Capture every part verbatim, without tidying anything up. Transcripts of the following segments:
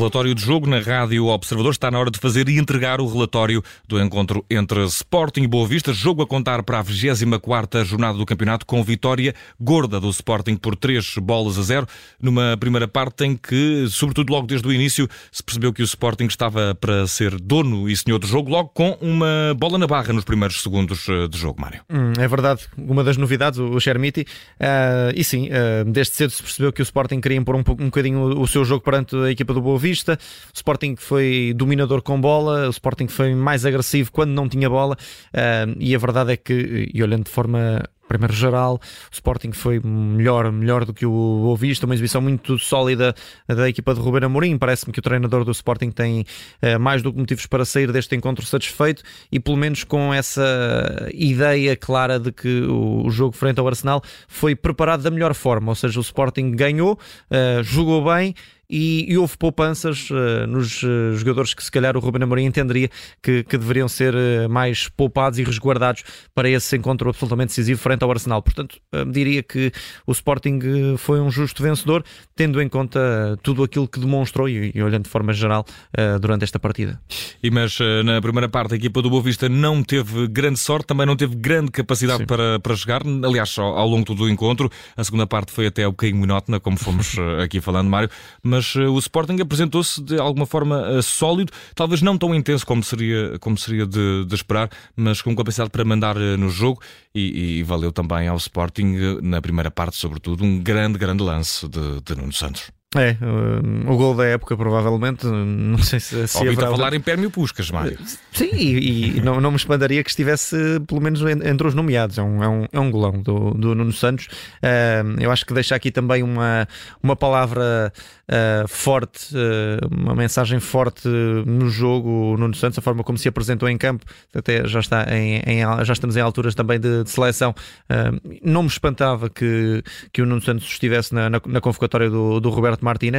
relatório de jogo na Rádio Observador. Está na hora de fazer e entregar o relatório do encontro entre Sporting e Boa Vista. Jogo a contar para a vigésima quarta jornada do campeonato, com vitória gorda do Sporting por três bolas a zero. Numa primeira parte em que, sobretudo logo desde o início, se percebeu que o Sporting estava para ser dono e senhor do jogo, logo com uma bola na barra nos primeiros segundos de jogo, Mário. Hum, é verdade, uma das novidades, o Chermiti. Uh, e sim, uh, desde cedo se percebeu que o Sporting queria impor um, um bocadinho o, o seu jogo perante a equipa do Boa Vista. O Sporting foi dominador com bola, o Sporting foi mais agressivo quando não tinha bola, uh, e a verdade é que, e olhando de forma primeiro geral, o Sporting foi melhor, melhor do que o Boa Vista, uma exibição muito sólida da equipa de Ruben Amorim. Parece-me que o treinador do Sporting tem uh, mais do que motivos para sair deste encontro satisfeito, e pelo menos com essa ideia clara de que o, o jogo frente ao Arsenal foi preparado da melhor forma, ou seja, o Sporting ganhou, uh, jogou bem, E, e houve poupanças uh, nos uh, jogadores que se calhar o Ruben Amorim entenderia que, que deveriam ser uh, mais poupados e resguardados para esse encontro absolutamente decisivo frente ao Arsenal. Portanto, uh, diria que o Sporting uh, foi um justo vencedor, tendo em conta uh, tudo aquilo que demonstrou e, e olhando de forma geral uh, durante esta partida. E mas uh, na primeira parte a equipa do Boa Vista não teve grande sorte, também não teve grande capacidade para, para jogar, aliás, ao, ao longo de todo o encontro. A segunda parte foi até um bocadinho monótona, como fomos uh, aqui falando, Mário, mas mas o Sporting apresentou-se de alguma forma uh, sólido, talvez não tão intenso como seria, como seria de, de esperar, mas com capacidade para mandar uh, no jogo, e, e valeu também ao Sporting, uh, na primeira parte sobretudo, um grande, grande lance de, de Nuno Santos. É, uh, o gol da época provavelmente, não sei se... se Ouvi-te a falar em Pérmio Puskas, Mário. Sim, e, e não, não me espantaria que estivesse pelo menos entre os nomeados. É um, é um, é um golão do, do Nuno Santos. Uh, eu acho que deixa aqui também uma, uma palavra uh, forte, uh, uma mensagem forte no jogo, o Nuno Santos, a forma como se apresentou em campo, até já, está em, em, já estamos em alturas também de, de seleção. Uh, não me espantava que, que o Nuno Santos estivesse na, na, na convocatória do, do Roberto Martínez,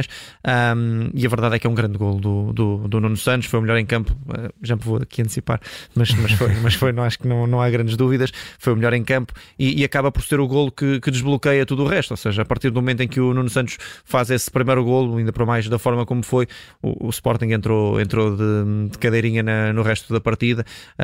um, e a verdade é que é um grande gol do, do, do Nuno Santos. Foi o melhor em campo, uh, já me vou aqui antecipar, mas, mas foi, mas foi, não acho que não, não há grandes dúvidas, foi o melhor em campo, e, e acaba por ser o golo que, que desbloqueia tudo o resto. Ou seja, a partir do momento em que o Nuno Santos faz esse primeiro golo, ainda para mais da forma como foi, o, o Sporting entrou, entrou de, de cadeirinha na, no resto da partida,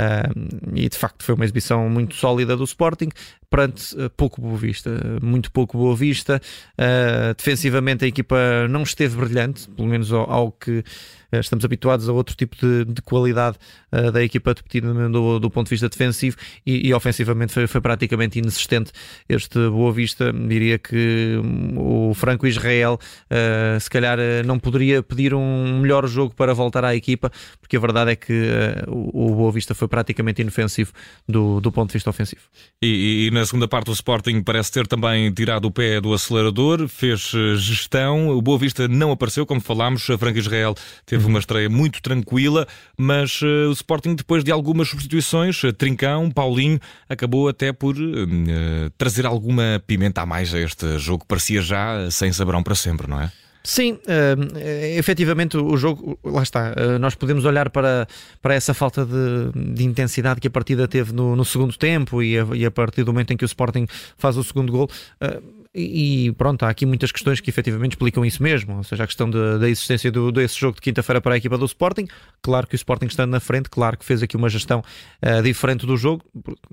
uh, e de facto foi uma exibição muito sólida do Sporting perante uh, pouco Boa Vista, muito pouco Boa Vista. Uh, defensivamente a equipa não esteve brilhante, pelo menos ao, ao que uh, estamos habituados a outro tipo de, de qualidade uh, da equipa de Petit do, do ponto de vista defensivo, e, e ofensivamente foi, foi praticamente inexistente este Boa Vista. Diria que um, o Franco Israel uh, se calhar uh, não poderia pedir um melhor jogo para voltar à equipa, porque a verdade é que uh, o, o Boa Vista foi praticamente inofensivo do, do ponto de vista ofensivo. E, e na segunda parte o Sporting parece ter também tirado o pé do acelerador, fez gestão. O Boa Vista não apareceu, como falámos. A Franco Israel teve uma estreia muito tranquila, mas uh, o Sporting, depois de algumas substituições, uh, Trincão, Paulinho, acabou até por uh, trazer alguma pimenta a mais a este jogo. Parecia já sem saberão para sempre, não é? Sim, uh, efetivamente o jogo, lá está, uh, nós podemos olhar para, para essa falta de, de intensidade que a partida teve no, no segundo tempo, e a, e a partir do momento em que o Sporting faz o segundo gol, uh, e pronto, há aqui muitas questões que efetivamente explicam isso mesmo, ou seja, a questão de, da existência do, desse jogo de quinta-feira para a equipa do Sporting. Claro que o Sporting, estando na frente, claro que fez aqui uma gestão uh, diferente do jogo.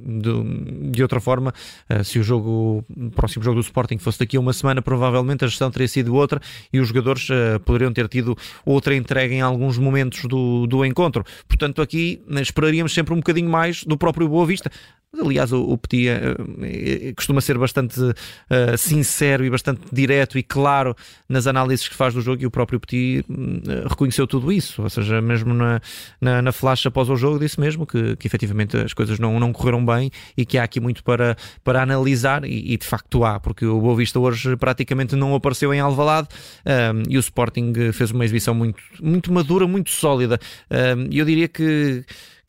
De, de outra forma, uh, se o jogo, o próximo jogo do Sporting fosse daqui a uma semana, provavelmente a gestão teria sido outra, e os jogadores uh, poderiam ter tido outra entrega em alguns momentos do, do encontro. Portanto, aqui uh, esperaríamos sempre um bocadinho mais do próprio Boa Vista. Aliás, o, o Petit uh, costuma ser bastante uh, sincero e bastante direto e claro nas análises que faz do jogo, e o próprio Petit uh, reconheceu tudo isso. Ou seja, mesmo na, na, na flash após o jogo, disse mesmo que, que efetivamente as coisas não, não correram bem, e que há aqui muito para, para analisar, e, e de facto há, porque o Boa Vista hoje praticamente não apareceu em Alvalade, um, e o Sporting fez uma exibição muito, muito madura, muito sólida. Um, e eu diria que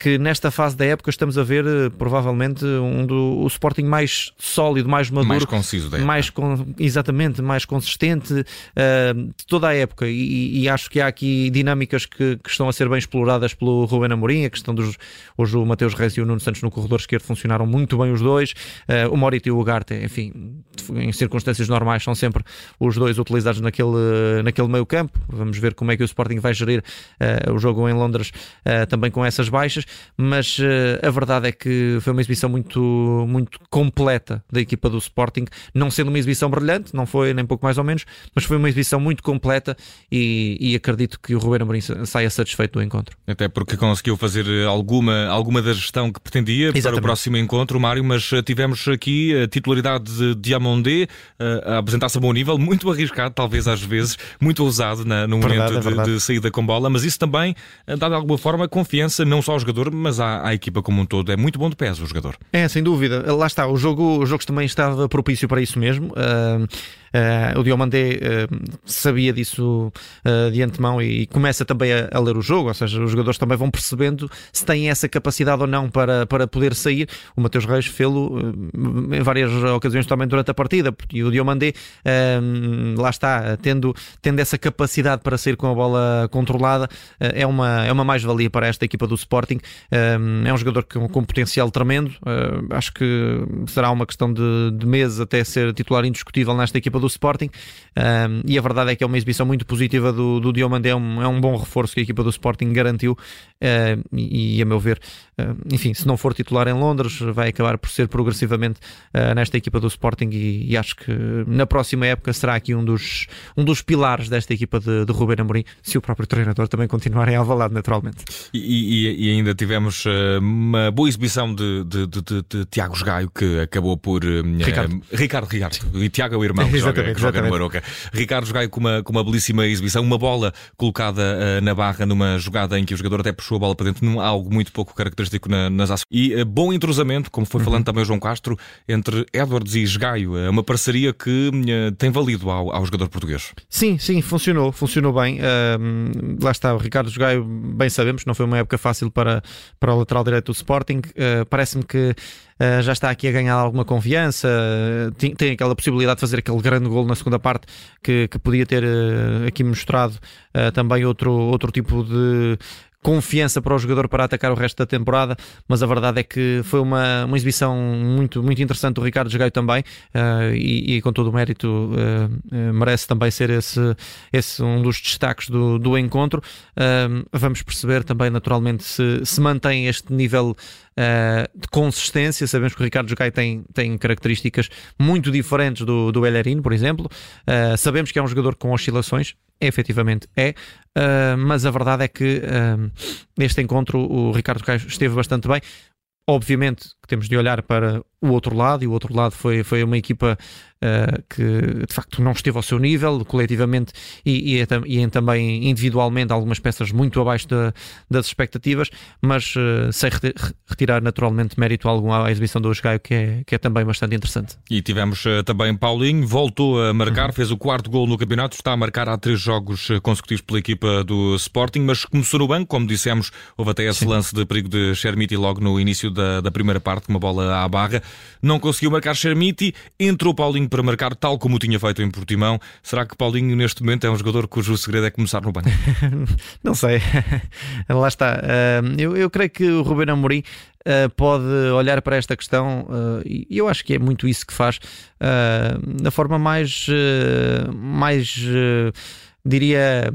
que nesta fase da época estamos a ver provavelmente um do, o Sporting mais sólido, mais maduro, mais conciso da época. mais con, exatamente, mais consistente uh, de toda a época, e, e acho que há aqui dinâmicas que, que estão a ser bem exploradas pelo Ruben Amorim. A questão dos, hoje o Mateus Reis e o Nuno Santos no corredor esquerdo funcionaram muito bem os dois, uh, o Morita e o Ugarte, enfim, em circunstâncias normais são sempre os dois utilizados naquele, naquele meio campo. Vamos ver como é que o Sporting vai gerir uh, o jogo em Londres uh, também com essas baixas, mas uh, a verdade é que foi uma exibição muito, muito completa da equipa do Sporting, não sendo uma exibição brilhante, não foi nem pouco mais ou menos, mas foi uma exibição muito completa, e, e acredito que o Ruben Amorim saia satisfeito do encontro. Até porque conseguiu fazer alguma, alguma da gestão que pretendia. Exatamente. Para o próximo encontro, Mário, mas tivemos aqui a titularidade de Diomandé a apresentar-se a bom nível, muito arriscado talvez às vezes, muito ousado na, no verdade, momento é de, de saída com bola, mas isso também dá de alguma forma confiança não só ao jogador, mas à, à equipa como um todo. É muito bom de pés o jogador. É, sem dúvida. Lá está, o jogo, o jogo também estava propício para isso mesmo. Uh... Uh, o Diomandé uh, sabia disso uh, de antemão, e, e começa também a, a ler o jogo, ou seja, os jogadores também vão percebendo se têm essa capacidade ou não para, para poder sair. O Mateus Reis fê-lo uh, em várias ocasiões também durante a partida, e o Diomandé uh, lá está, tendo, tendo essa capacidade para sair com a bola controlada, uh, é uma, é uma mais-valia para esta equipa do Sporting. Uh, é um jogador com, com potencial tremendo, uh, acho que será uma questão de, de meses até ser titular indiscutível nesta equipa do Sporting, um, e a verdade é que é uma exibição muito positiva do, do Diomandé. É um, é um bom reforço que a equipa do Sporting garantiu, uh, e, e a meu ver, uh, enfim, se não for titular em Londres, vai acabar por ser progressivamente uh, nesta equipa do Sporting, e, e acho que na próxima época será aqui um dos, um dos pilares desta equipa de, de Ruben Amorim, se o próprio treinador também continuar em Alvalade, naturalmente. E, e, e ainda tivemos uh, uma boa exibição de, de, de, de, de Tiago Gaio, que acabou por uh, Ricardo. Uh, Ricardo, Ricardo, e Tiago é o irmão que joga, que joga no Aroca. Ricardo Gaio com uma, com uma belíssima exibição, uma bola colocada uh, na barra numa jogada em que o jogador até puxou a bola para dentro, num algo muito pouco característico na, nas ações. E uh, bom entrosamento, como foi falando uhum. também o João Castro, entre Edwards e Gaio. É uma parceria que uh, tem valido ao, ao jogador português. Sim, sim, funcionou, funcionou bem. Uh, lá está, o Ricardo Gaio, bem sabemos, não foi uma época fácil para, para o lateral direito do Sporting. Uh, parece-me que Uh, já está aqui a ganhar alguma confiança, uh, tem, tem aquela possibilidade de fazer aquele grande golo na segunda parte que, que podia ter uh, aqui mostrado uh, também outro, outro tipo de confiança para o jogador para atacar o resto da temporada, mas a verdade é que foi uma, uma exibição muito, muito interessante do Ricardo Gaio também, uh, e, e com todo o mérito uh, uh, merece também ser esse, esse um dos destaques do, do encontro. Uh, vamos perceber também naturalmente se, se mantém este nível uh, de consistência. Sabemos que o Ricardo Gaio tem, tem características muito diferentes do, do Bellerin, por exemplo. Uh, sabemos que é um jogador com oscilações, efetivamente é, uh, mas a verdade é que uh, neste encontro o Ricardo Gaio esteve bastante bem. Obviamente que temos de olhar para o outro lado, e o outro lado foi, foi uma equipa uh, que de facto não esteve ao seu nível, coletivamente e, e, e também individualmente, algumas peças muito abaixo da, das expectativas, mas uh, sem retirar naturalmente mérito algum à exibição do Gaio, que é, que é também bastante interessante. E tivemos uh, também Paulinho, voltou a marcar, uhum. fez o quarto gol no campeonato, está a marcar há três jogos consecutivos pela equipa do Sporting, mas começou no banco, como dissemos, houve até esse Sim. lance de perigo de Chermiti logo no início da, da primeira parte, uma bola à barra. Não conseguiu marcar Chermiti, entrou Paulinho para marcar, tal como o tinha feito em Portimão. Será que Paulinho neste momento é um jogador cujo segredo é começar no banco? Não sei, lá está. Eu, eu creio que o Ruben Amorim Uh, pode olhar para esta questão, uh, e eu acho que é muito isso que faz, uh, da forma mais, uh, mais uh, diria,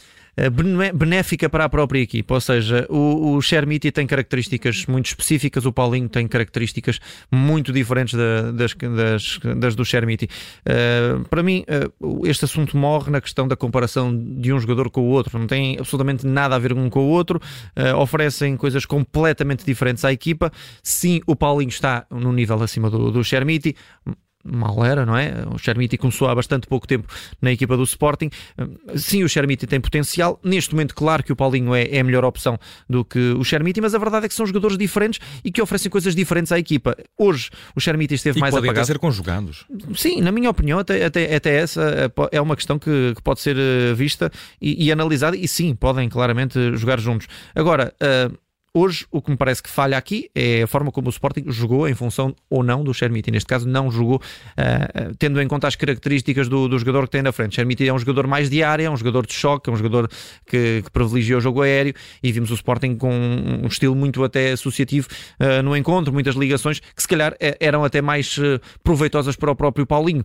benéfica para a própria equipa. Ou seja, o, o Chermiti tem características muito específicas, o Paulinho tem características muito diferentes da, das, das, das do Chermiti. Uh, para mim, uh, este assunto morre na questão da comparação de um jogador com o outro. Não tem absolutamente nada a ver um com o outro, uh, oferecem coisas completamente diferentes à equipa. Sim, o Paulinho está no nível acima do, do Chermiti. Mal era, não é? O Chermiti começou há bastante pouco tempo na equipa do Sporting. Sim, o Chermiti tem potencial. Neste momento, claro que o Paulinho é, é a melhor opção do que o Chermiti, mas a verdade é que são jogadores diferentes e que oferecem coisas diferentes à equipa. Hoje, o Chermiti esteve e mais apagado. E podem ser conjugados. Sim, na minha opinião, até, até, até essa é uma questão que, que pode ser vista e, e analisada, e sim, podem claramente jogar juntos. Agora, uh, Hoje, o que me parece que falha aqui é a forma como o Sporting jogou em função ou não do Chermiti. Neste caso, não jogou uh, tendo em conta as características do, do jogador que tem na frente. Chermiti é um jogador mais de área, é um jogador de choque, é um jogador que, que privilegia o jogo aéreo, e vimos o Sporting com um estilo muito até associativo uh, no encontro, muitas ligações que se calhar eram até mais uh, proveitosas para o próprio Paulinho.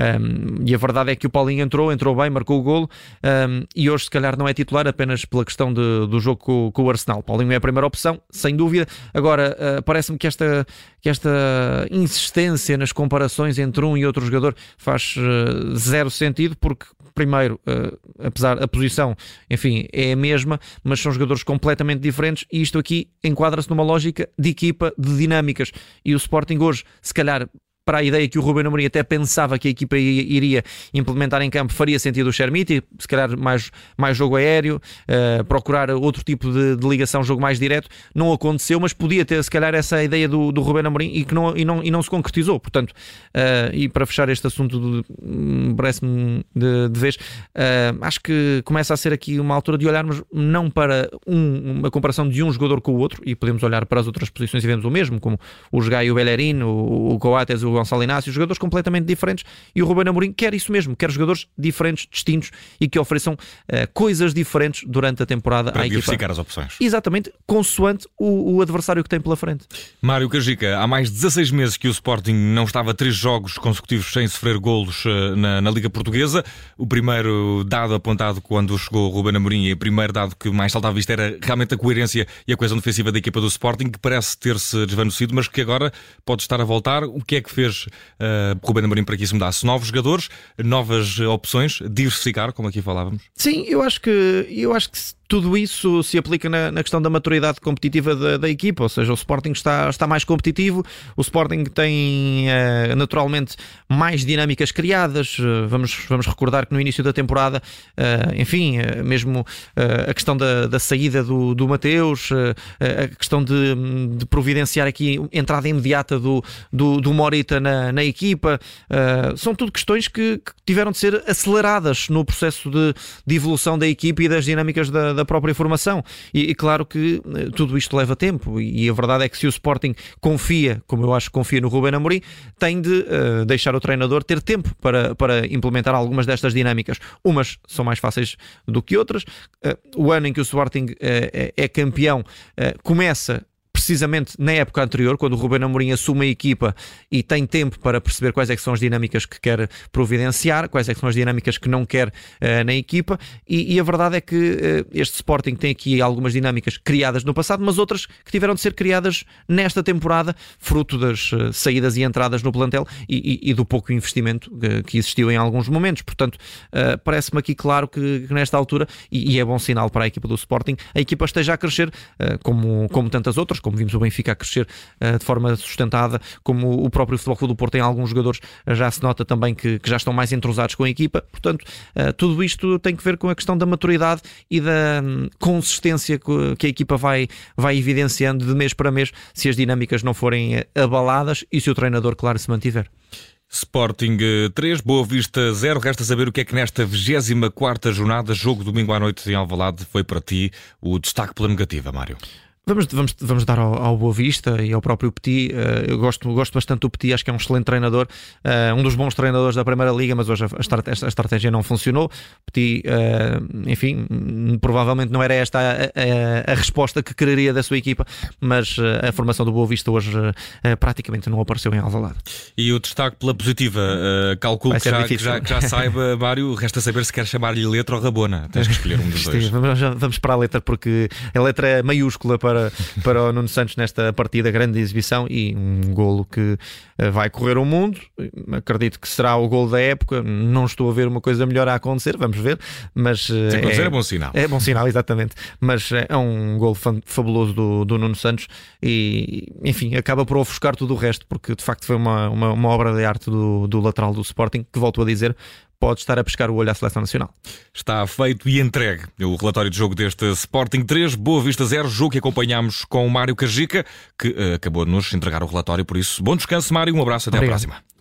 Um, e a verdade é que o Paulinho entrou, entrou bem, marcou o golo, um, e hoje se calhar não é titular apenas pela questão de, do jogo com, com o Arsenal. Paulinho é a primeira opção, sem dúvida. Agora, uh, parece-me que esta, que esta insistência nas comparações entre um e outro jogador faz uh, zero sentido, porque primeiro, uh, apesar a posição, enfim, é a mesma, mas são jogadores completamente diferentes, e isto aqui enquadra-se numa lógica de equipa, de dinâmicas, e o Sporting hoje, se calhar, para a ideia que o Ruben Amorim até pensava que a equipa iria implementar em campo, faria sentido o Chermiti, se calhar mais, mais jogo aéreo, uh, procurar outro tipo de, de ligação, jogo mais direto. Não aconteceu, mas podia ter se calhar essa ideia do, do Ruben Amorim e que não, e, não, e não se concretizou. Portanto, uh, e para fechar este assunto, parece-me de, de vez, uh, acho que começa a ser aqui uma altura de olharmos não para um, uma comparação de um jogador com o outro, e podemos olhar para as outras posições e vemos o mesmo, como o Jogai e o Bellerin, o, o Coates, o Gonçalo Inácio, jogadores completamente diferentes, e o Ruben Amorim quer isso mesmo, quer jogadores diferentes, distintos, e que ofereçam uh, coisas diferentes durante a temporada para à equipa. diversificar as opções. Exatamente, consoante o, o adversário que tem pela frente. Mário Cajica, há mais de dezasseis meses que o Sporting não estava a três jogos consecutivos sem sofrer golos uh, na, na Liga Portuguesa. O primeiro dado apontado quando chegou o Ruben Amorim, e o primeiro dado que mais saltava à vista era realmente a coerência e a coesão defensiva da equipa do Sporting, que parece ter-se desvanecido, mas que agora pode estar a voltar. O que é que fez Uh, Ruben Amorim para que isso mudasse? Novos jogadores, novas opções, diversificar, como aqui falávamos? Sim, eu acho que, eu acho que tudo isso se aplica na, na questão da maturidade competitiva da, da equipa, ou seja, o Sporting está, está mais competitivo, o Sporting tem uh, naturalmente mais dinâmicas criadas. Uh, vamos, vamos recordar que no início da temporada, uh, enfim, uh, mesmo uh, a questão da, da saída do, do Mateus, uh, a questão de, de providenciar aqui entrada imediata do, do, do Morita na, na equipa, uh, são tudo questões que, que tiveram de ser aceleradas no processo de, de evolução da equipa e das dinâmicas da da própria formação, e, e claro que uh, tudo isto leva tempo, e, e a verdade é que se o Sporting confia, como eu acho que confia no Ruben Amorim, tem de uh, deixar o treinador ter tempo para, para implementar algumas destas dinâmicas. Umas são mais fáceis do que outras. Uh, o ano em que o Sporting uh, é, é campeão uh, começa precisamente na época anterior, quando o Ruben Amorim assume a equipa e tem tempo para perceber quais é que são as dinâmicas que quer providenciar, quais é que são as dinâmicas que não quer uh, na equipa, e, e a verdade é que uh, este Sporting tem aqui algumas dinâmicas criadas no passado, mas outras que tiveram de ser criadas nesta temporada, fruto das uh, saídas e entradas no plantel e, e, e do pouco investimento uh, que existiu em alguns momentos. Portanto, uh, parece-me aqui claro que, que nesta altura, e, e é bom sinal para a equipa do Sporting, a equipa esteja a crescer uh, como, como tantas outras, como vimos o Benfica a crescer uh, de forma sustentada, como o próprio Futebol Clube do Porto tem alguns jogadores, uh, já se nota também que, que já estão mais entrosados com a equipa. Portanto, uh, tudo isto tem que ver com a questão da maturidade e da um, consistência que, que a equipa vai, vai evidenciando de mês para mês, se as dinâmicas não forem abaladas e se o treinador, claro, se mantiver. Sporting três, Boa Vista zero. Resta saber o que é que nesta vigésima quarta jornada, jogo domingo à noite em Alvalade, foi para ti o destaque pela negativa, Mário? Vamos, vamos, vamos dar ao, ao Boa Vista e ao próprio Petit. Uh, eu gosto, gosto bastante do Petit, acho que é um excelente treinador, uh, um dos bons treinadores da Primeira Liga, mas hoje a, a, a estratégia não funcionou. Petit, uh, enfim, provavelmente não era esta a, a, a resposta que quereria da sua equipa, mas uh, a formação do Boa Vista hoje uh, praticamente não apareceu em Alvalade. E o destaque pela positiva, uh, calculo que já, que, já, que já saiba, Mário, resta saber se quer chamar-lhe letra ou Rabona. Tens que escolher um dos dois. Vamos, vamos para a letra, porque a letra é maiúscula para Para, para o Nuno Santos nesta partida, grande exibição e um golo que uh, vai correr o mundo. Acredito que será o golo da época. Não estou a ver uma coisa melhor a acontecer, vamos ver, mas uh, se acontecer é, é bom sinal. É bom sinal, exatamente. Mas uh, é um golo fabuloso do, do Nuno Santos e, enfim, acaba por ofuscar tudo o resto, porque de facto foi uma, uma, uma obra de arte do, do lateral do Sporting, que, volto a dizer, pode estar a pescar o olho à Seleção Nacional. Está feito e entregue o relatório de jogo deste Sporting três, Boa Vista zero, jogo que acompanhámos com o Mário Cajica, que uh, acabou de nos entregar o relatório. Por isso, bom descanso, Mário, um abraço, até Obrigado. À próxima.